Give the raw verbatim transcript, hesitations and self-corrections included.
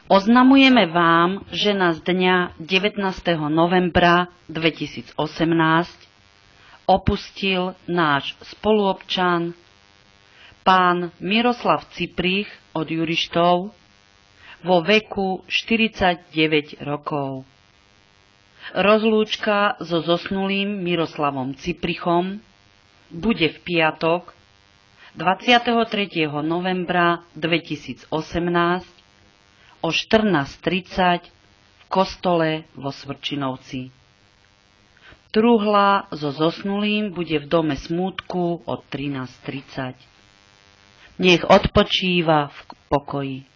Oznamujeme vám, že nás dňa devätnásteho novembra dvetisícosemnásť opustil náš spoluobčan pán Miroslav Ciprich od Jurištov vo veku štyridsaťdeväť rokov. Rozlúčka so zosnulým Miroslavom Ciprichom bude v piatok dvadsiateho tretieho novembra dvetisícosemnásť o štrnásť tridsať v kostole vo Svrčinovci. Truhla so zosnulým bude v dome smútku od trinásť tridsať. Nech odpočíva v pokoji.